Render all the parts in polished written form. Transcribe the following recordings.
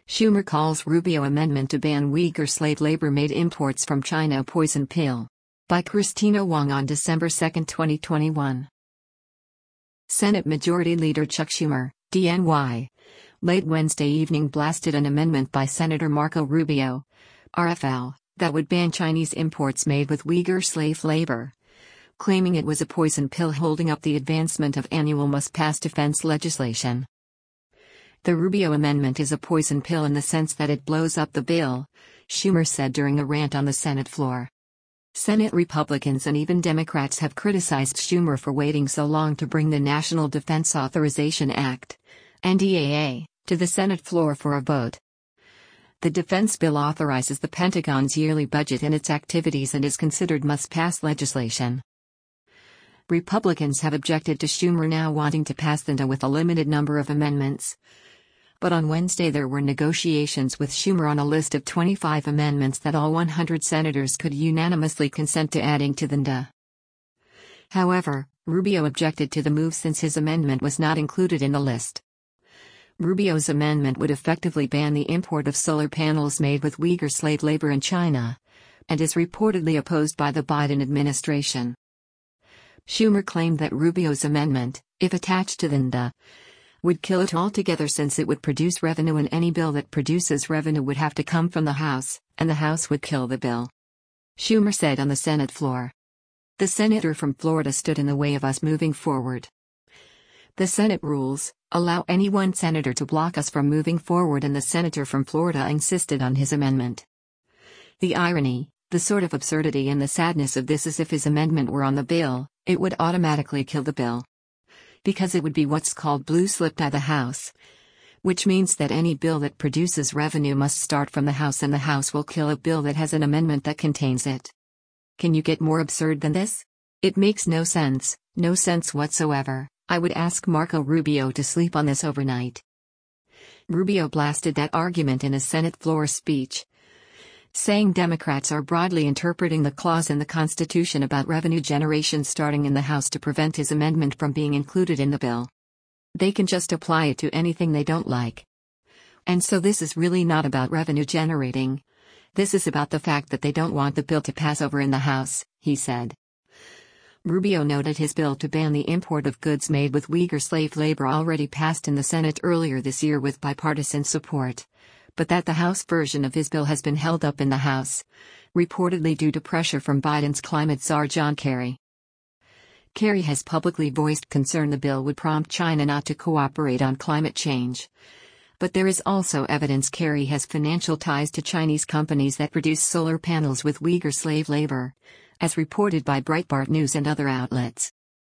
Schumer calls Rubio amendment to ban Uyghur slave labor-made imports from China a poison pill. By Christina Wong on December 2, 2021. Senate Majority Leader Chuck Schumer, DNY, late Wednesday evening blasted an amendment by Senator Marco Rubio, RFL, that would ban Chinese imports made with Uyghur slave labor, claiming it was a poison pill holding up the advancement of annual must-pass defense legislation. The Rubio amendment is a poison pill in the sense that it blows up the bill, Schumer said during a rant on the Senate floor. Senate Republicans and even Democrats have criticized Schumer for waiting so long to bring the National Defense Authorization Act, NDAA, to the Senate floor for a vote. The defense bill authorizes the Pentagon's yearly budget and its activities and is considered must-pass legislation. Republicans have objected to Schumer now wanting to pass the NDAA with a limited number of amendments. But on Wednesday there were negotiations with Schumer on a list of 25 amendments that all 100 senators could unanimously consent to adding to the NDAA. However, Rubio objected to the move since his amendment was not included in the list. Rubio's amendment would effectively ban the import of solar panels made with Uyghur slave labor in China, and is reportedly opposed by the Biden administration. Schumer claimed that Rubio's amendment, if attached to the NDAA, would kill it altogether since it would produce revenue and any bill that produces revenue would have to come from the House, and the House would kill the bill. Schumer said on the Senate floor. The senator from Florida stood in the way of us moving forward. The Senate rules allow any one senator to block us from moving forward, and the senator from Florida insisted on his amendment. The irony, the sort of absurdity and the sadness of this is if his amendment were on the bill, it would automatically kill the bill. Because it would be what's called blue slipped by the House, which means that any bill that produces revenue must start from the House and the House will kill a bill that has an amendment that contains it. Can you get more absurd than this? It makes no sense whatsoever. I would ask Marco Rubio to sleep on this overnight. Rubio blasted that argument in a Senate floor speech, saying Democrats are broadly interpreting the clause in the Constitution about revenue generation starting in the House to prevent his amendment from being included in the bill. They can just apply it to anything they don't like. And so this is really not about revenue generating. This is about the fact that they don't want the bill to pass over in the House, he said. Rubio noted his bill to ban the import of goods made with Uyghur slave labor already passed in the Senate earlier this year with bipartisan support, but that the House version of his bill has been held up in the House, reportedly due to pressure from Biden's climate czar John Kerry. Kerry has publicly voiced concern the bill would prompt China not to cooperate on climate change. But there is also evidence Kerry has financial ties to Chinese companies that produce solar panels with Uyghur slave labor, as reported by Breitbart News and other outlets.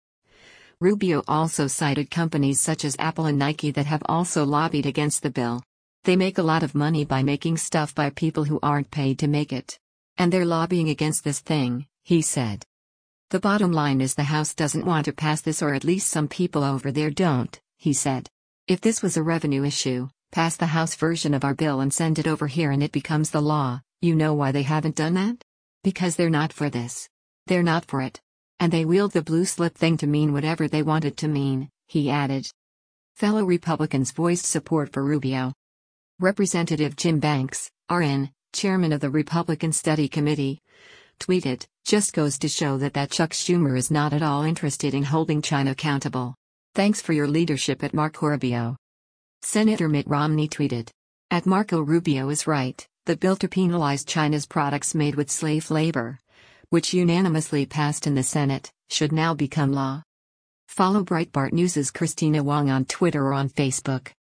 Rubio also cited companies such as Apple and Nike that have also lobbied against the bill. They make a lot of money by making stuff by people who aren't paid to make it. And they're lobbying against this thing, he said. The bottom line is the House doesn't want to pass this, or at least some people over there don't, he said. If this was a revenue issue, pass the House version of our bill and send it over here and it becomes the law. You know why they haven't done that? Because they're not for this. They're not for it. And they wield the blue slip thing to mean whatever they want it to mean, he added. Fellow Republicans voiced support for Rubio. Representative Jim Banks, RN, chairman of the Republican Study Committee, tweeted, "Just goes to show that Chuck Schumer is not at all interested in holding China accountable. Thanks for your leadership at Marco Rubio." Senator Mitt Romney tweeted, "At Marco Rubio is right, the bill to penalize China's products made with slave labor, which unanimously passed in the Senate, should now become law." Follow Breitbart News' Christina Wong on Twitter or on Facebook.